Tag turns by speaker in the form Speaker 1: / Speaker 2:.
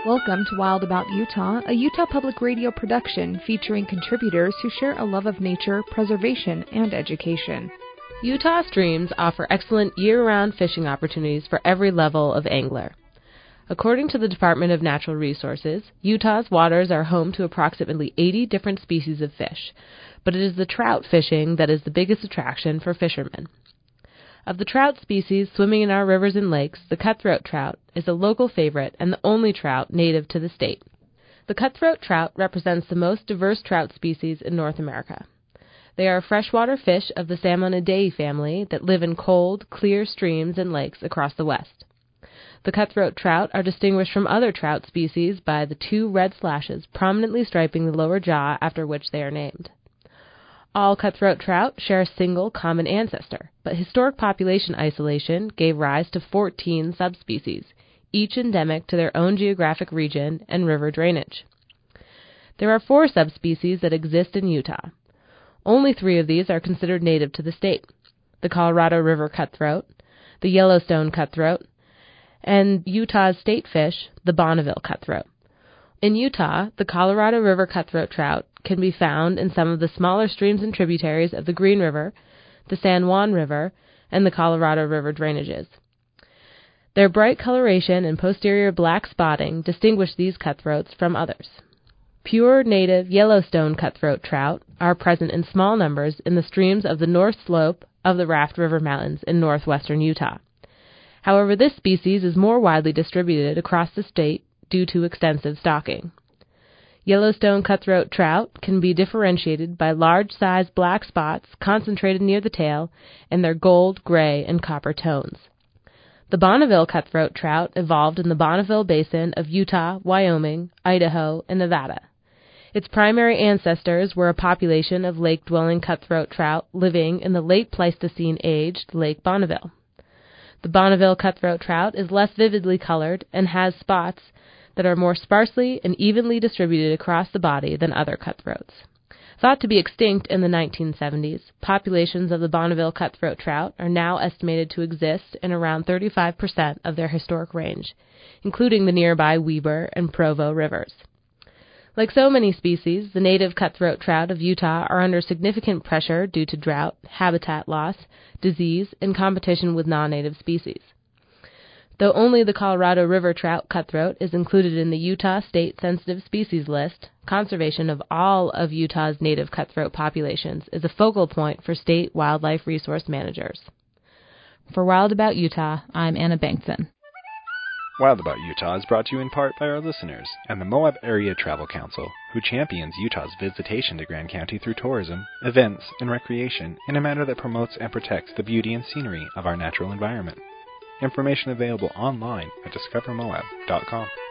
Speaker 1: Welcome to Wild About Utah, a Utah Public Radio production featuring contributors who share a love of nature, preservation, and education.
Speaker 2: Utah streams offer excellent year-round fishing opportunities for every level of angler. According to the Department of Natural Resources, Utah's waters are home to approximately 80 different species of fish, but it is the trout fishing that is the biggest attraction for fishermen. Of the trout species swimming in our rivers and lakes, the cutthroat trout is a local favorite and the only trout native to the state. The cutthroat trout represents the most diverse trout species in North America. They are a freshwater fish of the Salmonidae family that live in cold, clear streams and lakes across the West. The cutthroat trout are distinguished from other trout species by the two red slashes prominently striping the lower jaw after which they are named. All cutthroat trout share a single common ancestor, but historic population isolation gave rise to 14 subspecies, each endemic to their own geographic region and river drainage. There are 4 subspecies that exist in Utah. Only 3 of these are considered native to the state: the Colorado River cutthroat, the Yellowstone cutthroat, and Utah's state fish, the Bonneville cutthroat. In Utah, the Colorado River cutthroat trout can be found in some of the smaller streams and tributaries of the Green River, the San Juan River, and the Colorado River drainages. Their bright coloration and posterior black spotting distinguish these cutthroats from others. Pure native Yellowstone cutthroat trout are present in small numbers in the streams of the north slope of the Raft River Mountains in northwestern Utah. However, this species is more widely distributed across the state due to extensive stocking. Yellowstone cutthroat trout can be differentiated by large-sized black spots concentrated near the tail and their gold, gray, and copper tones. The Bonneville cutthroat trout evolved in the Bonneville Basin of Utah, Wyoming, Idaho, and Nevada. Its primary ancestors were a population of lake-dwelling cutthroat trout living in the late Pleistocene-aged Lake Bonneville. The Bonneville cutthroat trout is less vividly colored and has spots that are more sparsely and evenly distributed across the body than other cutthroats. Thought to be extinct in the 1970s, populations of the Bonneville cutthroat trout are now estimated to exist in around 35% of their historic range, including the nearby Weber and Provo rivers. Like so many species, the native cutthroat trout of Utah are under significant pressure due to drought, habitat loss, disease, and competition with non-native species. Though only the Colorado River trout cutthroat is included in the Utah State Sensitive Species List, conservation of all of Utah's native cutthroat populations is a focal point for state wildlife resource managers. For Wild About Utah, I'm Anna Bankson.
Speaker 3: Wild About Utah is brought to you in part by our listeners and the Moab Area Travel Council, who champions Utah's visitation to Grand County through tourism, events, and recreation in a manner that promotes and protects the beauty and scenery of our natural environment. Information available online at discovermoab.com.